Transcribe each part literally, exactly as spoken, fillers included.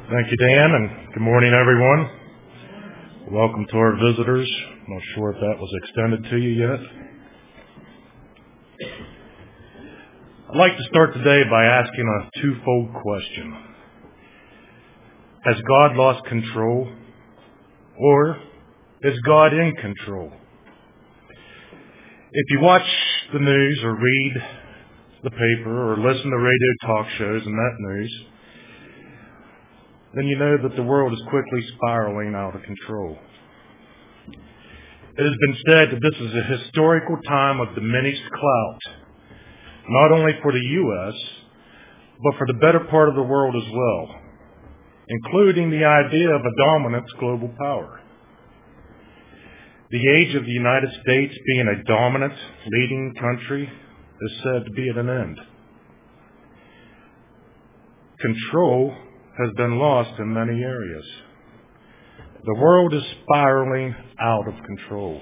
Thank you, Dan, and good morning, everyone. Welcome to our visitors. I'm not sure if that was extended to you yet. I'd like to start today by asking a twofold question. Has God lost control, or is God in control? If you watch the news or read the paper or listen to radio talk shows and that news, then you know that the world is quickly spiraling out of control. It has been said that this is a historical time of diminished clout, not only for the U S, but for the better part of the world as well, including the idea of a dominant global power. The age of the United States being a dominant, leading country is said to be at an end. Control has been lost in many areas. The world is spiraling out of control.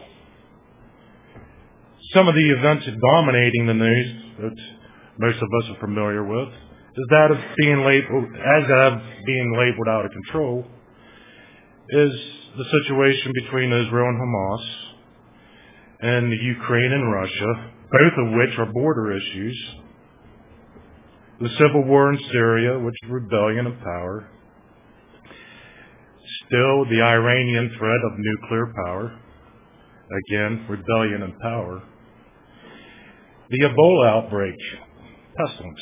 Some of the events dominating the news that most of us are familiar with is that of being labeled as of being labeled out of control is the situation between Israel and Hamas and the Ukraine and Russia, both of which are border issues. The civil war in Syria, which is rebellion of power. Still, the Iranian threat of nuclear power. Again, rebellion and power. The Ebola outbreak, pestilence.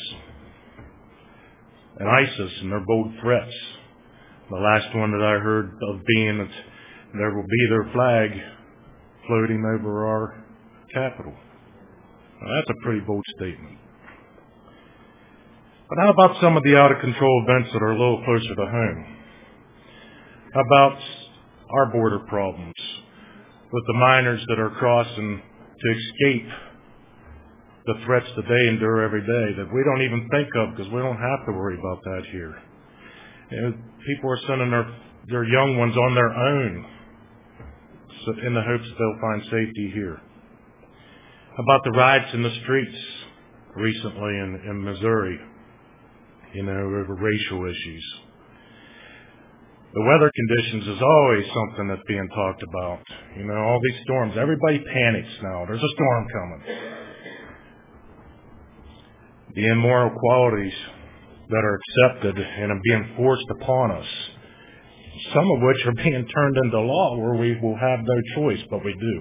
And ISIS and their bold threats. The last one that I heard of being that there will be their flag floating over our capital. Now, that's a pretty bold statement. But how about some of the out-of-control events that are a little closer to home? How about our border problems with the miners that are crossing to escape the threats that they endure every day that we don't even think of because we don't have to worry about that here. You know, people are sending their, their young ones on their own so in the hopes that they'll find safety here. How about the riots in the streets recently in, in Missouri? You know, over racial issues. The weather conditions is always something that's being talked about. You know, all these storms. Everybody panics now. There's a storm coming. The immoral qualities that are accepted and are being forced upon us, some of which are being turned into law where we will have no choice, but we do.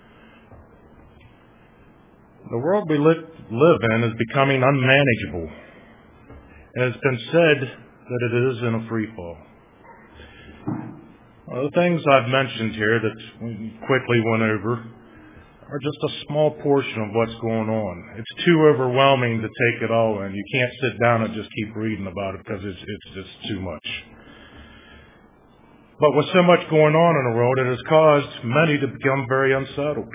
The world we live, live in is becoming unmanageable. And it's been said that it is in a free fall. Well, the things I've mentioned here that we quickly went over are just a small portion of what's going on. It's too overwhelming to take it all in. You can't sit down and just keep reading about it because it's, it's just too much. But with so much going on in the world, it has caused many to become very unsettled.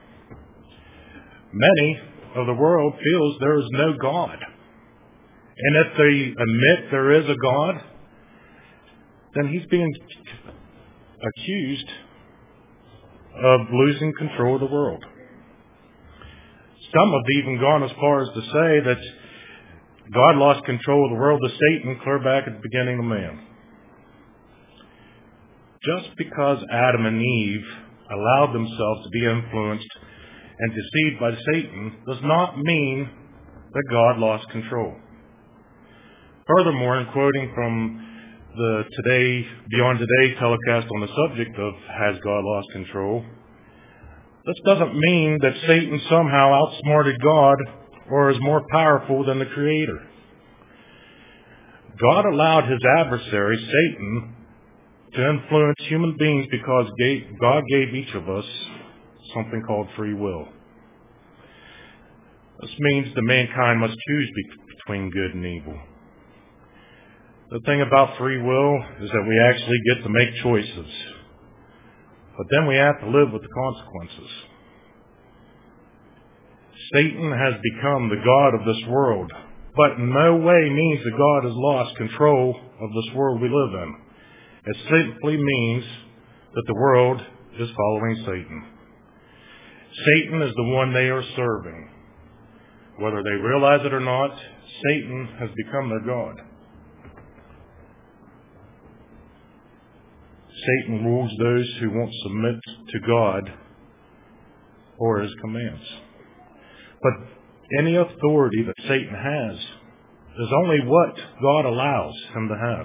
Many of the world feels there is no God. And if they admit there is a God, then he's being accused of losing control of the world. Some have even gone as far as to say that God lost control of the world to Satan clear back at the beginning of man. Just because Adam and Eve allowed themselves to be influenced and deceived by Satan does not mean that God lost control. Furthermore, in quoting from the Today, Beyond Today telecast on the subject of Has God Lost Control, this doesn't mean that Satan somehow outsmarted God or is more powerful than the Creator. God allowed his adversary, Satan, to influence human beings because God gave each of us something called free will. This means that mankind must choose between good and evil. The thing about free will is that we actually get to make choices. But then we have to live with the consequences. Satan has become the god of this world, but in no way means that God has lost control of this world we live in. It simply means that the world is following Satan. Satan is the one they are serving. Whether they realize it or not, Satan has become their god. Satan rules those who won't submit to God or his commands. But any authority that Satan has is only what God allows him to have.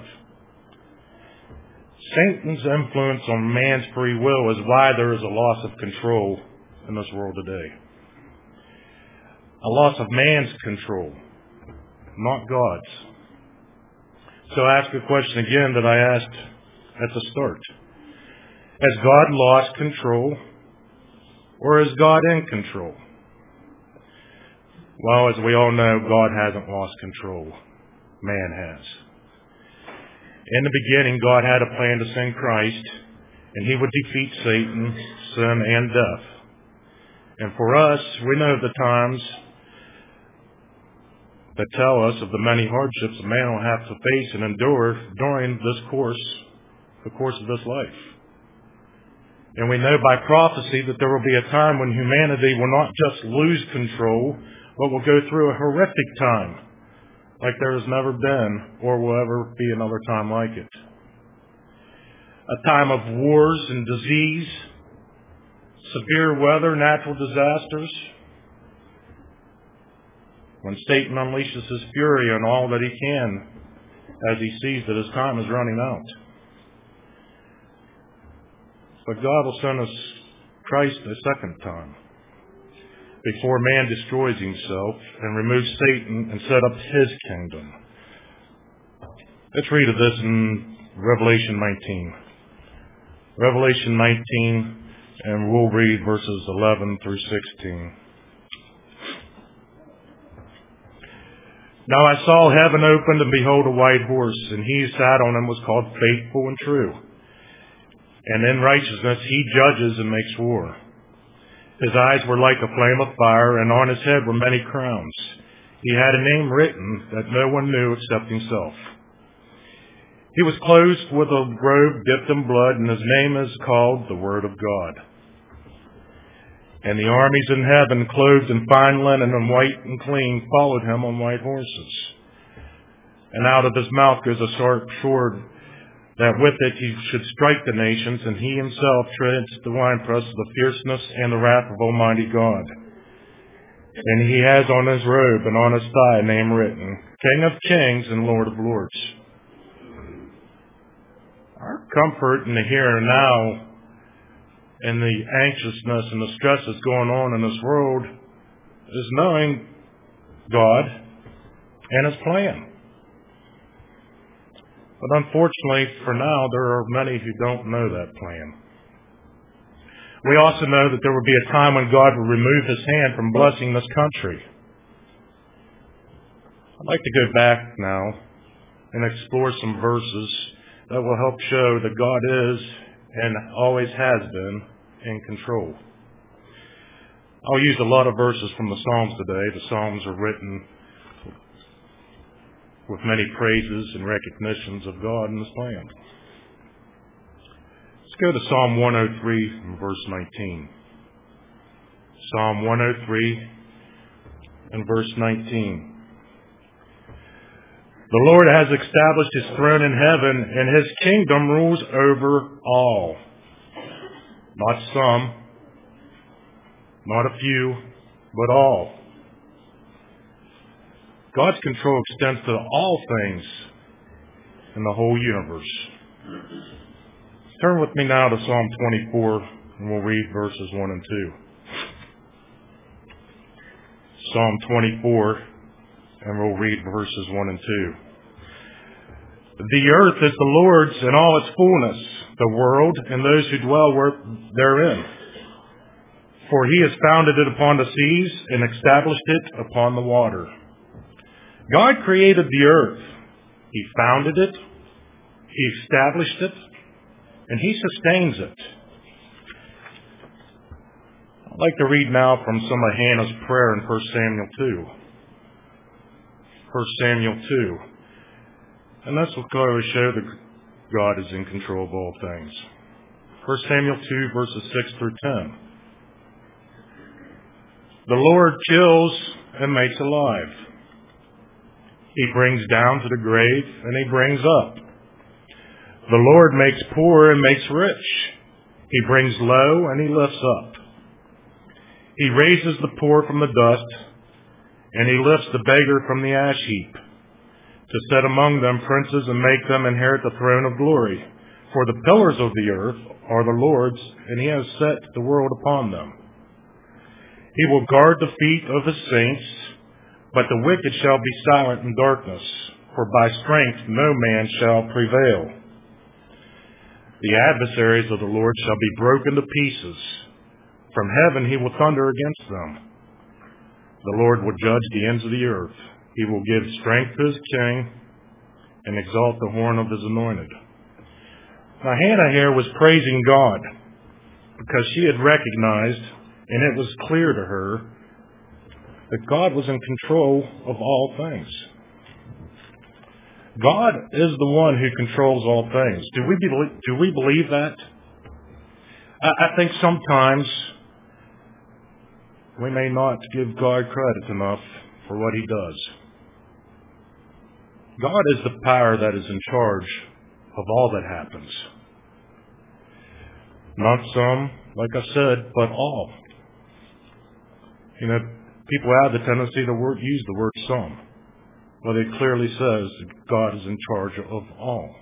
Satan's influence on man's free will is why there is a loss of control in this world today. A loss of man's control, not God's. So I ask a question again that I asked at the start. Has God lost control, or is God in control? Well, as we all know, God hasn't lost control. Man has. In the beginning, God had a plan to send Christ, and he would defeat Satan, sin, and death. And for us, we know the times that tell us of the many hardships a man will have to face and endure during this course, the course of this life. And we know by prophecy that there will be a time when humanity will not just lose control, but will go through a horrific time like there has never been or will ever be another time like it. A time of wars and disease, severe weather, natural disasters, when Satan unleashes his fury on all that he can as he sees that his time is running out. But God will send us Christ a second time before man destroys himself and removes Satan and set up his kingdom. Let's read of this in Revelation nineteen. Revelation nineteen, and we'll read verses eleven through sixteen. Now I saw heaven opened, and behold, a white horse, and he who sat on him was called Faithful and True. And in righteousness he judges and makes war. His eyes were like a flame of fire, and on his head were many crowns. He had a name written that no one knew except himself. He was clothed with a robe dipped in blood, and his name is called the Word of God. And the armies in heaven, clothed in fine linen and white and clean, followed him on white horses. And out of his mouth goes a sharp sword, that with it he should strike the nations, and he himself treads the winepress of the fierceness and the wrath of Almighty God. And he has on his robe and on his thigh a name written, King of Kings and Lord of Lords. Our comfort in the here and now, and the anxiousness and the stresses going on in this world, is knowing God and his plan. But unfortunately, for now, there are many who don't know that plan. We also know that there will be a time when God will remove his hand from blessing this country. I'd like to go back now and explore some verses that will help show that God is and always has been in control. I'll use a lot of verses from the Psalms today. The Psalms are written with many praises and recognitions of God and his plan. Let's go to Psalm one oh three and verse nineteen. Psalm one oh three and verse nineteen. The Lord has established his throne in heaven, and his kingdom rules over all. Not some, not a few, but all. God's control extends to all things in the whole universe. Turn with me now to Psalm twenty-four, and we'll read verses one and two. Psalm twenty-four, and we'll read verses one and two. The earth is the Lord's and all its fullness, the world and those who dwell therein. For he has founded it upon the seas and established it upon the water. God created the earth. He founded it. He established it. And he sustains it. I'd like to read now from some of Hannah's prayer in First Samuel two. First Samuel two. And this will clearly show that God is in control of all things. First Samuel two, verses six through ten. The Lord kills and makes alive. He brings down to the grave, and he brings up. The Lord makes poor and makes rich. He brings low and he lifts up. He raises the poor from the dust, and he lifts the beggar from the ash heap, to set among them princes and make them inherit the throne of glory. For the pillars of the earth are the Lord's, and he has set the world upon them. He will guard the feet of his saints, but the wicked shall be silent in darkness, for by strength no man shall prevail. The adversaries of the Lord shall be broken to pieces. From heaven he will thunder against them. The Lord will judge the ends of the earth. He will give strength to his king and exalt the horn of his anointed. Now Hannah here was praising God because she had recognized, and it was clear to her, that God was in control of all things. God is the one who controls all things. Do we believe, do we believe that? I, I think sometimes we may not give God credit enough for what he does. God is the power that is in charge of all that happens. Not some, like I said, but all. You know, people have the tendency to word, use the word some. Well, it clearly says that God is in charge of all.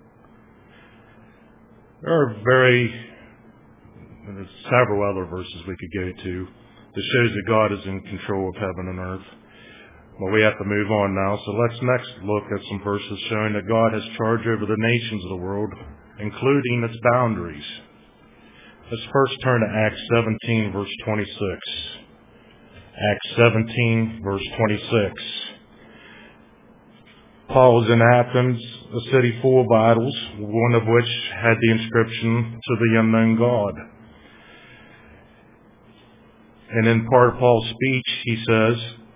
There are very, there's several other verses we could go to that shows that God is in control of heaven and earth. Well, we have to move on now, so let's next look at some verses showing that God has charge over the nations of the world, including its boundaries. Let's first turn to Acts seventeen, verse twenty-six. Acts seventeen, verse twenty-six. Paul was in Athens, a city full of idols, one of which had the inscription, "To the unknown God." And in part of Paul's speech, he says,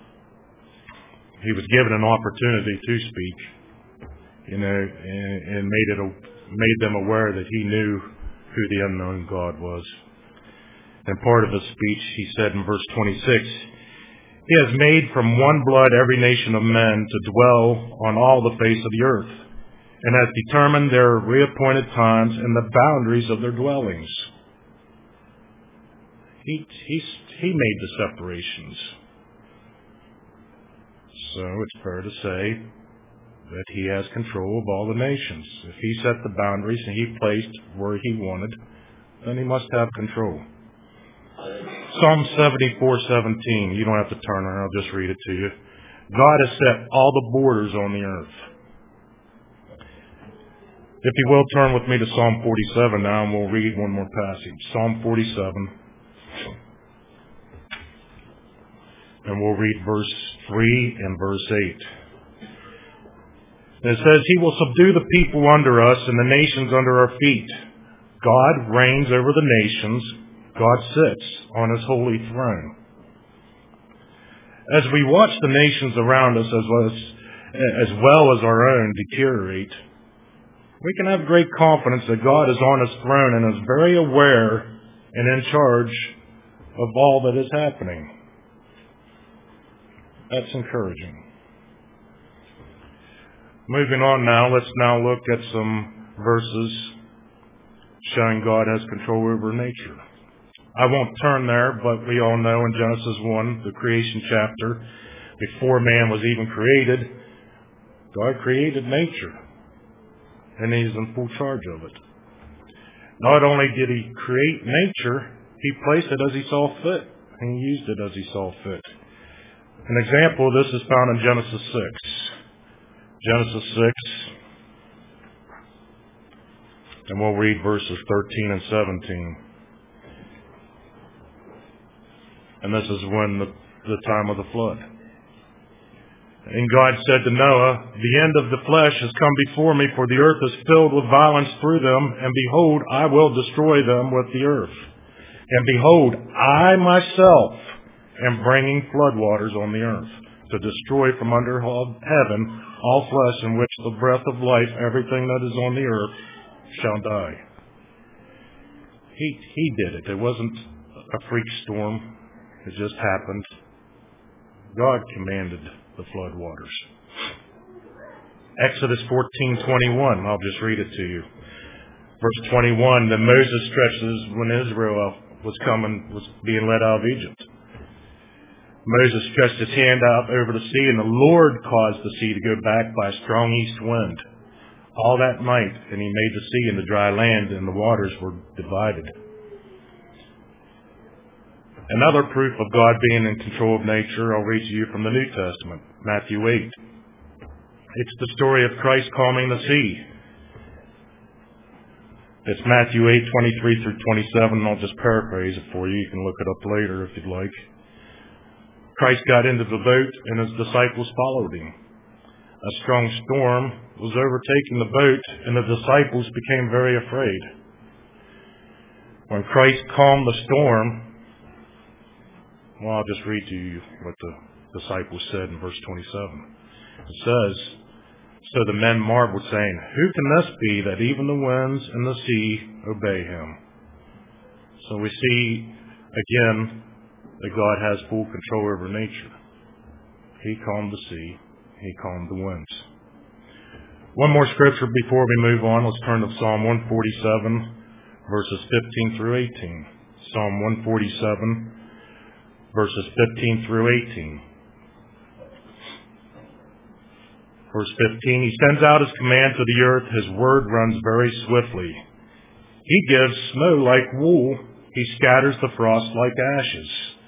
he was given an opportunity to speak, you know, and, and made it a, made them aware that he knew who the unknown God was. And part of his speech, he said in verse twenty-six, "He has made from one blood every nation of men to dwell on all the face of the earth, and has determined their reappointed times and the boundaries of their dwellings." He, he, he made the separations. So it's fair to say that he has control of all the nations. If he set the boundaries and he placed where he wanted, then he must have control. Psalm seventy-four seventeen. You don't have to turn there. I'll just read it to you. God has set all the borders on the earth. If you will, turn with me to Psalm forty-seven now, and we'll read one more passage. Psalm forty-seven. And we'll read verse three and verse eight. It says, "He will subdue the people under us and the nations under our feet. God reigns over the nations. God sits on his holy throne." As we watch the nations around us as well as, as well as our own deteriorate, we can have great confidence that God is on his throne and is very aware and in charge of all that is happening. That's encouraging. Moving on now, let's now look at some verses showing God has control over nature. I won't turn there, but we all know in Genesis one, the creation chapter, before man was even created, God created nature, and he's in full charge of it. Not only did he create nature, he placed it as he saw fit, and he used it as he saw fit. An example of this is found in Genesis six. Genesis six, and we'll read verses thirteen and seventeen. And this is when the, the time of the flood. "And God said to Noah, the end of the flesh has come before me, for the earth is filled with violence through them, and behold, I will destroy them with the earth. And behold, I myself am bringing floodwaters on the earth, to destroy from under heaven all flesh, in which the breath of life, everything that is on the earth, shall die." He, he did it. It wasn't a freak storm. It just happened. God commanded the flood waters. Exodus fourteen twenty-one, I'll just read it to you. Verse twenty-one, then Moses stretched his, when Israel was coming, was being led out of Egypt. Moses stretched his hand out over the sea, and the Lord caused the sea to go back by a strong east wind all that night, and he made the sea and the dry land, and the waters were divided. Another proof of God being in control of nature, I'll read to you from the New Testament, Matthew eight. It's the story of Christ calming the sea. It's Matthew eight, twenty-three through twenty-seven, and I'll just paraphrase it for you. You can look it up later if you'd like. Christ got into the boat, and his disciples followed him. A strong storm was overtaking the boat, and the disciples became very afraid. When Christ calmed the storm, well, I'll just read to you what the disciples said in verse twenty-seven. It says, so the men marveled, saying, who can this be that even the winds and the sea obey him? So we see, again, that God has full control over nature. He calmed the sea. He calmed the winds. One more scripture before we move on. Let's turn to Psalm one forty-seven, verses fifteen through eighteen. Psalm one forty-seven, verses fifteen through eighteen. Verse fifteen, he sends out his command to the earth. His word runs very swiftly. He gives snow like wool. He scatters the frost like ashes.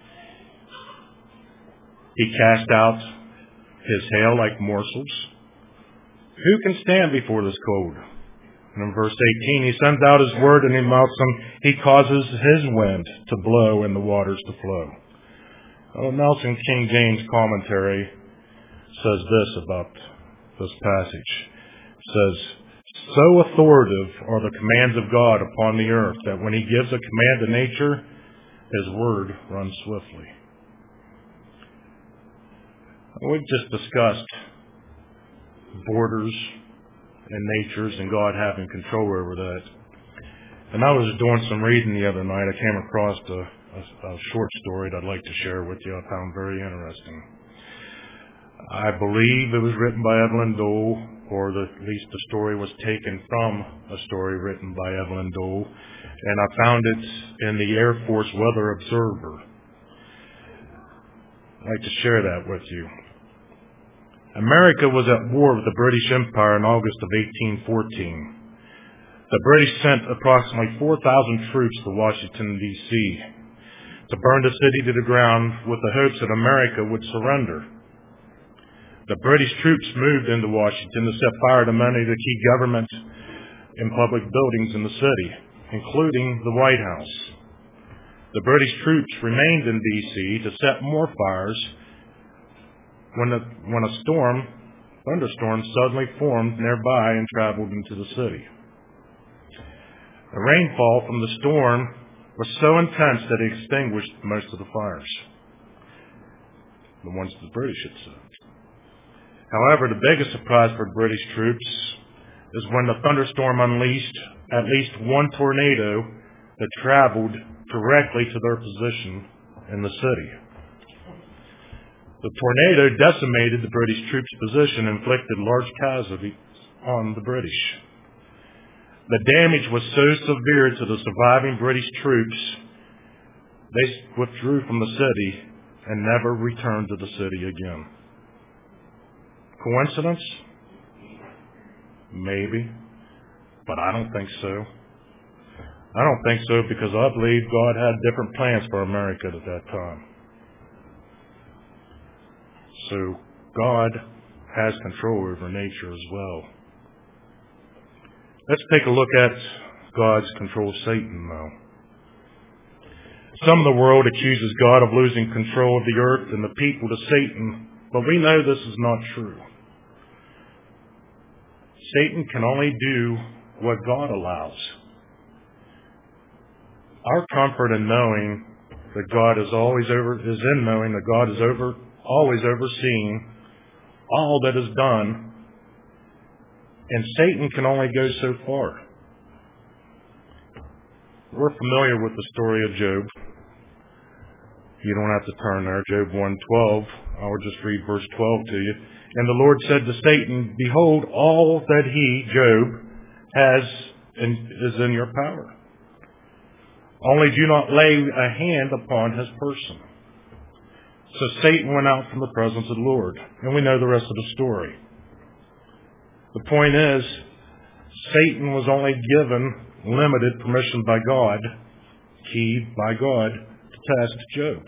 He casts out his hail like morsels. Who can stand before this cold? And in verse eighteen, he sends out his word and he melts them. He causes his wind to blow and the waters to flow. Oh, Nelson King James commentary says this about this passage. It says, so authoritative are the commands of God upon the earth that when he gives a command to nature, his word runs swiftly. We've just discussed borders and natures and God having control over that. And I was doing some reading the other night. I came across a, a, a short story that I'd like to share with you. I found very interesting. I believe it was written by Evelyn Dole, or the, at least the story was taken from a story written by Evelyn Dole, and I found it in the Air Force Weather Observer. I'd like to share that with you. America was at war with the British Empire in August of eighteen fourteen. The British sent approximately four thousand troops to Washington, D C to burn the city to the ground with the hopes that America would surrender. The British troops moved into Washington to set fire to many of the key government and public buildings in the city, including the White House. The British troops remained in D C to set more fires when a, when a storm, thunderstorm, suddenly formed nearby and traveled into the city. The rainfall from the storm was so intense that it extinguished most of the fires, the ones the British had set. However, the biggest surprise for British troops is when the thunderstorm unleashed at least one tornado that traveled directly to their position in the city. The tornado decimated the British troops' position and inflicted large casualties on the British. The damage was so severe to the surviving British troops, they withdrew from the city and never returned to the city again. Coincidence? Maybe, but I don't think so. I don't think so because I believe God had different plans for America at that time. So God has control over nature as well. Let's take a look at God's control of Satan now. Some of the world accuses God of losing control of the earth and the people to Satan, but we know this is not true. Satan can only do what God allows. Our comfort in knowing that God is always over is in knowing that God is over always overseeing all that is done, and Satan can only go so far. We're familiar with the story of Job. You don't have to turn there. Job one twelve. I'll just read verse twelve to you. And the Lord said to Satan, behold, all that he, Job, has in, is in your power. Only do not lay a hand upon his person. So Satan went out from the presence of the Lord. And we know the rest of the story. The point is, Satan was only given limited permission by God, keyed by God, to test Job.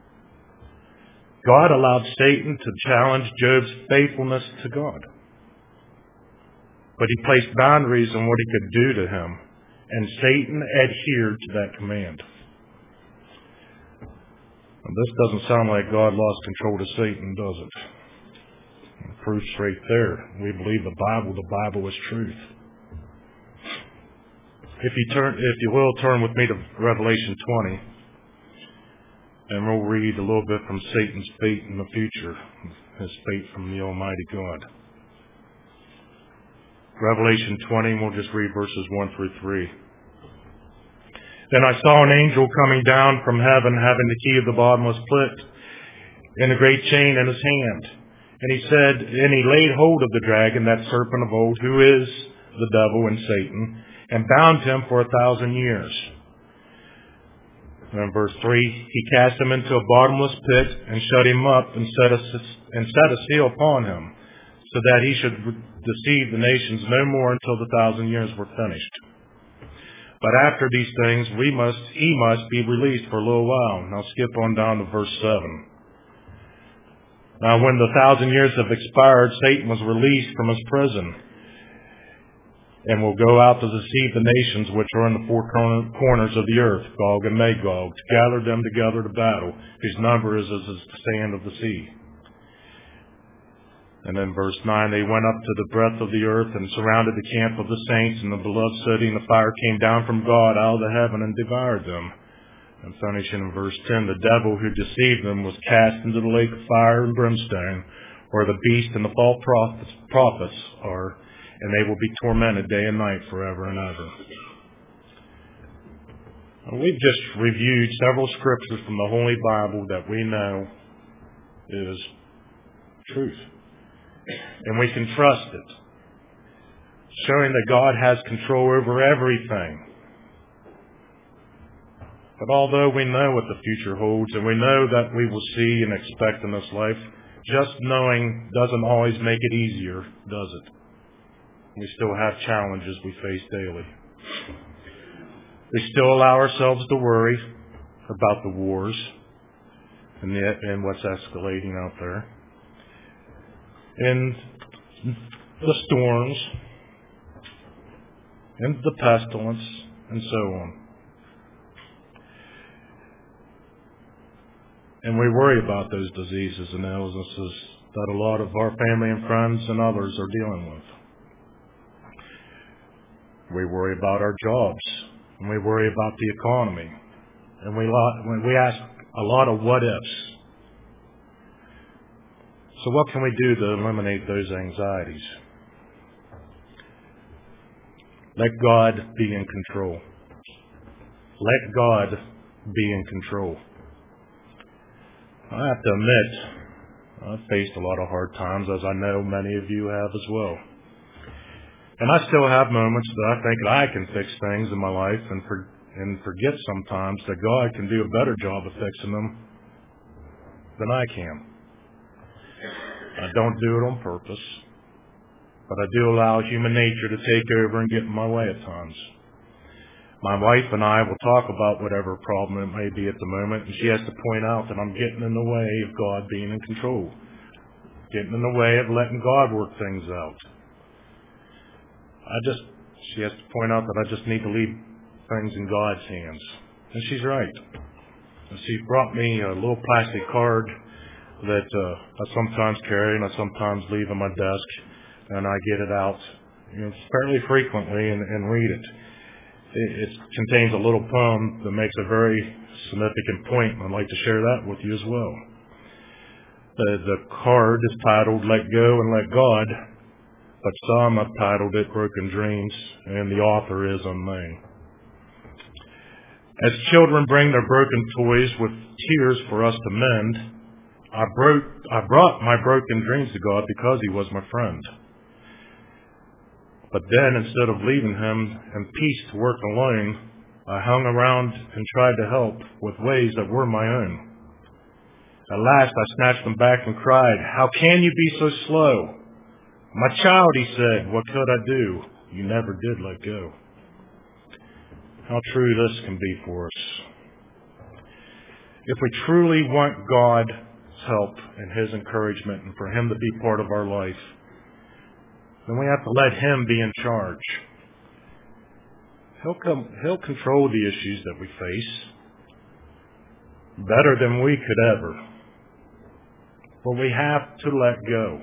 God allowed Satan to challenge Job's faithfulness to God. But he placed boundaries on what he could do to him, and Satan adhered to that command. And this doesn't sound like God lost control to Satan, does it? The proof's right there. We believe the Bible. The Bible is truth. If you turn, if you will, turn with me to Revelation twenty. And we'll read a little bit from Satan's fate in the future, his fate from the Almighty God. Revelation twenty, we'll just read verses one through three. Then I saw an angel coming down from heaven, having the key of the bottomless pit and a great chain in his hand. And he said, and he laid hold of the dragon, that serpent of old, who is the devil and Satan, and bound him for a thousand years. And in verse three, he cast him into a bottomless pit and shut him up and set a, and set a seal upon him, so that he should deceive the nations no more until the thousand years were finished. But after these things, we must, he must be released for a little while. Now skip on down to verse seven. Now when the thousand years have expired, Satan was released from his prison, and will go out to deceive the nations which are in the four corners of the earth, Gog and Magog, to gather them together to battle, whose number is as the sand of the sea. And then verse nine, they went up to the breadth of the earth and surrounded the camp of the saints and the beloved city, and the fire came down from God out of the heaven and devoured them. And finishing in verse ten, the devil who deceived them was cast into the lake of fire and brimstone, where the beast and the false prophets, prophets are, and they will be tormented day and night forever and ever. We've just reviewed several scriptures from the Holy Bible that we know is truth. And we can trust it, showing that God has control over everything. But although we know what the future holds, and we know that we will see and expect in this life, just knowing doesn't always make it easier, does it? We still have challenges we face daily. We still allow ourselves to worry about the wars and, the, and what's escalating out there, and the storms, and the pestilence, and so on. And we worry about those diseases and illnesses that a lot of our family and friends and others are dealing with. We worry about our jobs, and we worry about the economy, and we we ask a lot of what ifs. So what can we do to eliminate those anxieties? Let God be in control. Let God be in control. I have to admit, I've faced a lot of hard times, as I know many of you have as well. And I still have moments that I think that I can fix things in my life, and, for, and forget sometimes that God can do a better job of fixing them than I can. I don't do it on purpose, but I do allow human nature to take over and get in my way at times. My wife and I will talk about whatever problem it may be at the moment, and she has to point out that I'm getting in the way of God being in control, getting in the way of letting God work things out. I just, she has to point out that I just need to leave things in God's hands. And she's right. And she brought me a little plastic card that uh, I sometimes carry and I sometimes leave on my desk, and I get it out, you know, fairly frequently and, and read it. it. It contains a little poem that makes a very significant point, and I'd like to share that with you as well. The, the card is titled, Let Go and Let God, but some have titled it Broken Dreams, and the author is unknown. As children bring their broken toys with tears for us to mend, I broke, I brought my broken dreams to God because He was my friend. But then, instead of leaving Him in peace to work alone, I hung around and tried to help with ways that were my own. At last, I snatched them back and cried, "How can you be so slow? My child," He said, "what could I do? You never did let go." How true this can be for us. If we truly want God's help and His encouragement and for Him to be part of our life, then we have to let Him be in charge. He'll, come, he'll control the issues that we face better than we could ever. But we have to let go.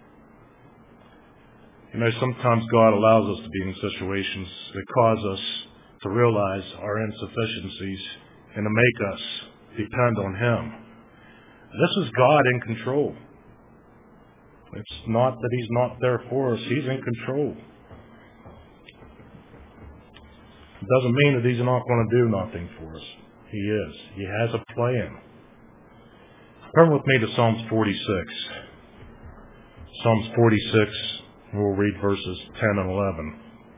You know, sometimes God allows us to be in situations that cause us to realize our insufficiencies and to make us depend on Him. This is God in control. It's not that He's not there for us. He's in control. It doesn't mean that He's not going to do nothing for us. He is. He has a plan. Turn with me to Psalms forty-six. Psalms forty-six, we'll read verses ten and eleven.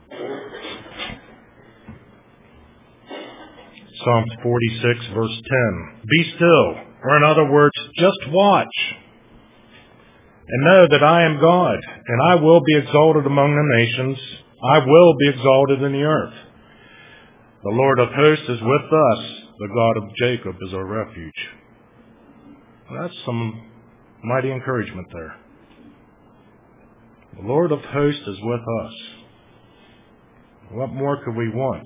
Psalms forty-six, verse ten. Be still, or in other words, just watch, and know that I am God, and I will be exalted among the nations. I will be exalted in the earth. The Lord of hosts is with us. The God of Jacob is our refuge. Well, that's some mighty encouragement there. The Lord of hosts is with us. What more could we want?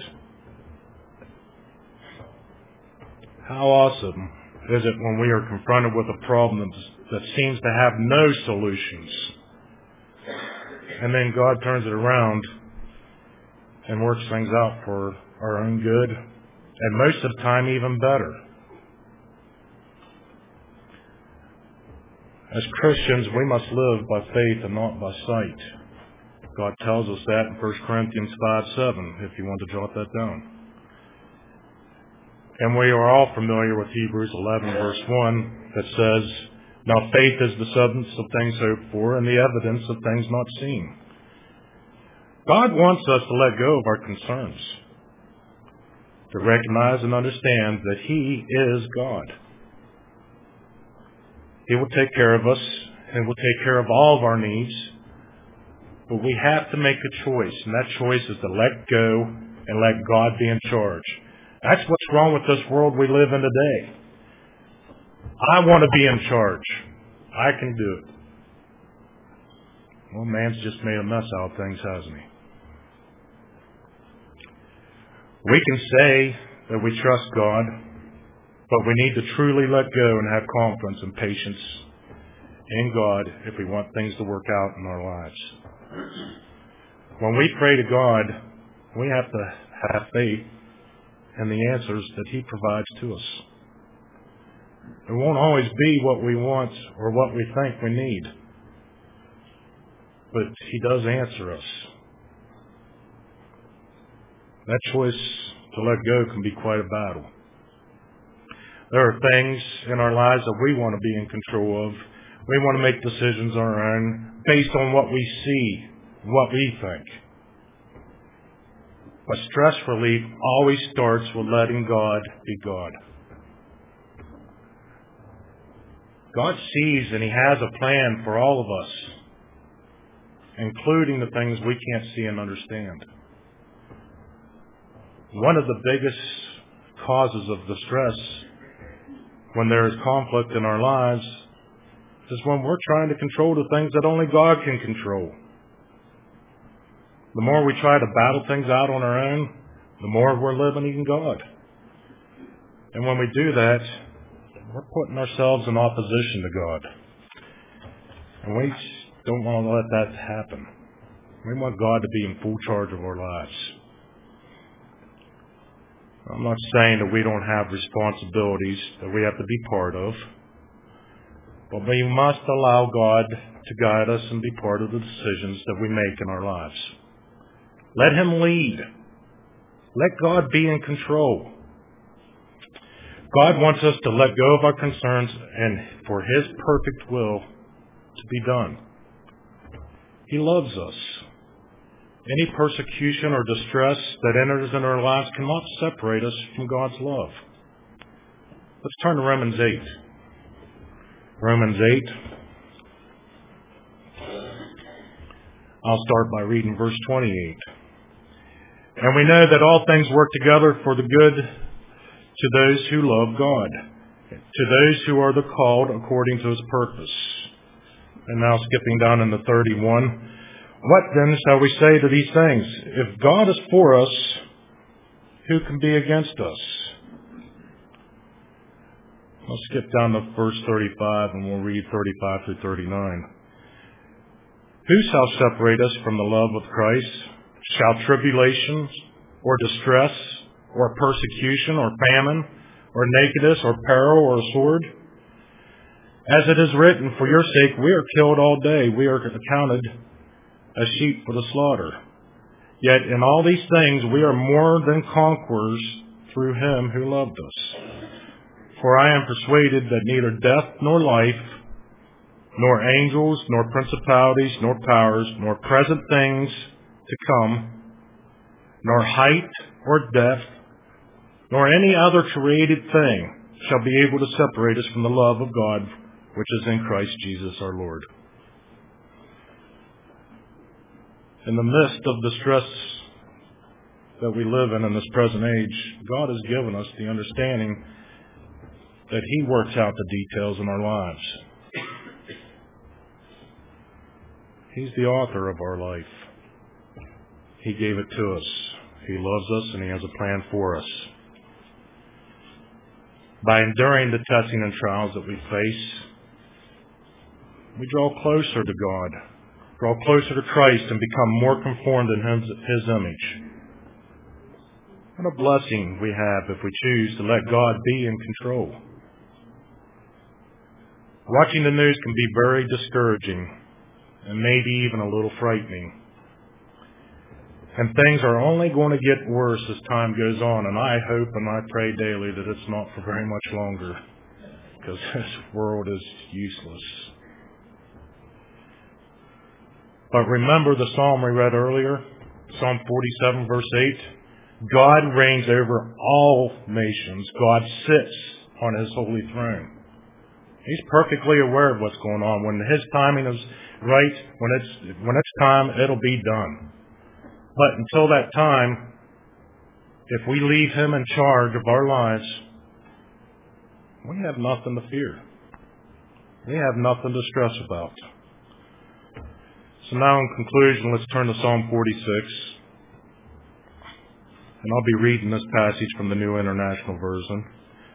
How awesome is it when we are confronted with a problem that seems to have no solutions, and then God turns it around and works things out for our own good, and most of the time even better. As Christians, we must live by faith and not by sight. God tells us that in First Corinthians five seven, if you want to jot that down. And we are all familiar with Hebrews eleven, verse one, that says, now faith is the substance of things hoped for and the evidence of things not seen. God wants us to let go of our concerns, to recognize and understand that He is God. He will take care of us and will take care of all of our needs, but we have to make a choice, and that choice is to let go and let God be in charge. That's what's wrong with this world we live in today. I want to be in charge. I can do it. Well, man's just made a mess out of things, hasn't he? We can say that we trust God, but we need to truly let go and have confidence and patience in God if we want things to work out in our lives. When we pray to God, we have to have faith in the answers that He provides to us. It won't always be what we want or what we think we need, but He does answer us. That choice to let go can be quite a battle. There are things in our lives that we want to be in control of. We want to make decisions on our own based on what we see, what we think. But stress relief always starts with letting God be God. God sees and He has a plan for all of us, including the things we can't see and understand. One of the biggest causes of distress when there is conflict in our lives is when we're trying to control the things that only God can control. The more we try to battle things out on our own, the more we're living in God. And when we do that, we're putting ourselves in opposition to God. And we don't want to let that happen. We want God to be in full charge of our lives. I'm not saying that we don't have responsibilities that we have to be part of, but we must allow God to guide us and be part of the decisions that we make in our lives. Let Him lead. Let God be in control. God wants us to let go of our concerns and for His perfect will to be done. He loves us. Any persecution or distress that enters in our lives cannot separate us from God's love. Let's turn to Romans eight. Romans eight. I'll start by reading verse twenty-eight. And we know that all things work together for the good to those who love God, to those who are the called according to His purpose. And now skipping down into thirty-one. What then shall we say to these things? If God is for us, who can be against us? I'll skip down to verse thirty-five and we'll read thirty-five through thirty-nine. Who shall separate us from the love of Christ? Shall tribulations, or distress, or persecution, or famine, or nakedness, or peril, or sword? As it is written, for your sake we are killed all day, we are accounted as sheep for the slaughter. Yet in all these things we are more than conquerors through Him who loved us. For I am persuaded that neither death nor life, nor angels, nor principalities, nor powers, nor present things to come, nor height or depth, nor any other created thing shall be able to separate us from the love of God which is in Christ Jesus our Lord. In the midst of the stress that we live in in this present age, God has given us the understanding that He works out the details in our lives. He's the author of our life. He gave it to us. He loves us and He has a plan for us. By enduring the testing and trials that we face, we draw closer to God, draw closer to Christ, and become more conformed in His, His image. What a blessing we have if we choose to let God be in control. Watching the news can be very discouraging and maybe even a little frightening. And things are only going to get worse as time goes on, and I hope and I pray daily that it's not for very much longer, because this world is useless. But remember the psalm we read earlier, Psalm forty-seven, verse eight. God reigns over all nations. God sits on His holy throne. He's perfectly aware of what's going on. When His timing is right, when it's when it's time, it'll be done. But until that time, if we leave Him in charge of our lives, we have nothing to fear. We have nothing to stress about. So now in conclusion, let's turn to Psalm forty-six. And I'll be reading this passage from the New International Version.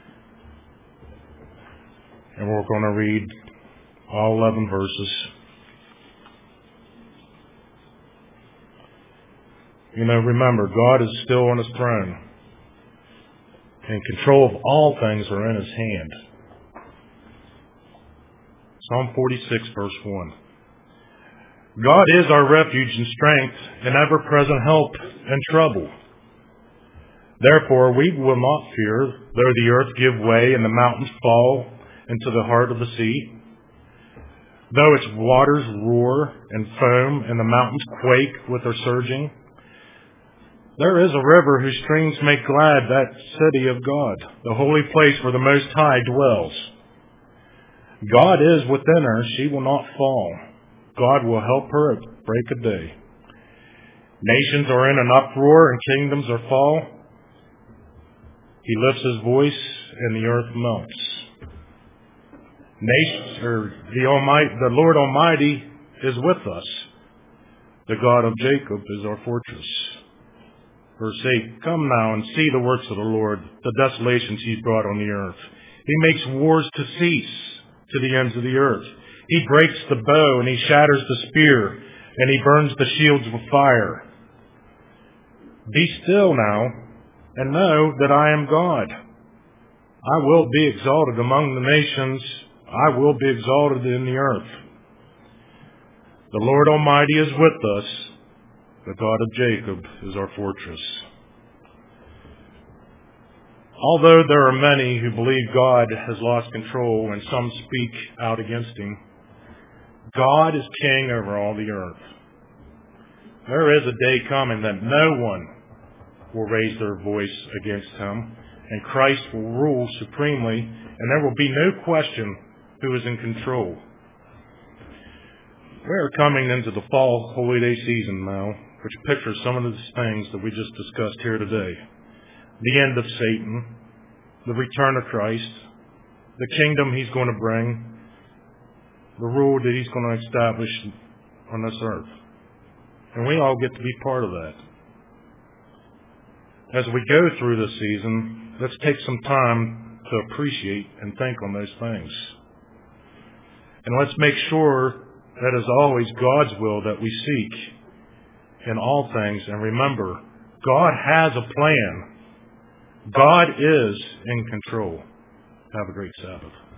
And we're going to read all eleven verses. You know, remember, God is still on His throne. And control of all things are in His hand. Psalm forty-six, verse one. God is our refuge and strength, and ever-present help in trouble. Therefore we will not fear, though the earth give way and the mountains fall into the heart of the sea. Though its waters roar and foam and the mountains quake with their surging. There is a river whose streams make glad that city of God, the holy place where the Most High dwells. God is within her, she will not fall. God will help her at break of day. Nations are in an uproar and kingdoms are fall. He lifts His voice and the earth melts. Nations, or the Almighty, the Lord Almighty is with us. The God of Jacob is our fortress. Verse eight, come now and see the works of the Lord, the desolations He's brought on the earth. He makes wars to cease to the ends of the earth. He breaks the bow and He shatters the spear and He burns the shields with fire. Be still now and know that I am God. I will be exalted among the nations. I will be exalted in the earth. The Lord Almighty is with us. The God of Jacob is our fortress. Although there are many who believe God has lost control and some speak out against him, God is king over all the earth. There is a day coming that no one will raise their voice against him, and Christ will rule supremely, and there will be no question who is in control. We are coming into the fall Holy Day season now, which pictures some of the things that we just discussed here today. The end of Satan, the return of Christ, the kingdom he's going to bring, the rule that he's going to establish on this earth. And we all get to be part of that. As we go through this season, let's take some time to appreciate and think on those things. And let's make sure that is always God's will that we seek in all things. And remember, God has a plan. God is in control. Have a great Sabbath.